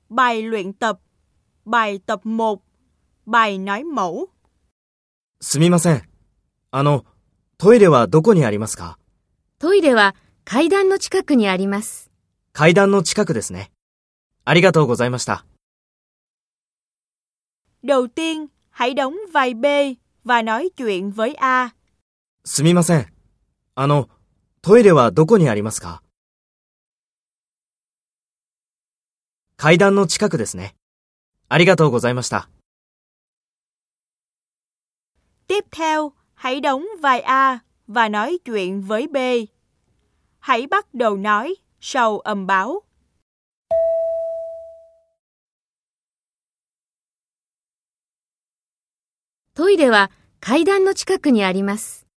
Bài luyện tập. Bài tập 1. Bài nói mẫu. すみません。トイレはどこにありますか？ トイレは階段の近くにあります。 階段の近くですね。ありがとうございました。 Đầu tiên, hãy đóng vai B và nói chuyện với A. すみません。トイレはどこにありますか？階段の近くですね。ありがとうございました。 Tiếp theo, hãy đóng vai A và nói chuyện với B. Hãy bắt đầu nói sau âm báo. トイレは階段の近くにあります。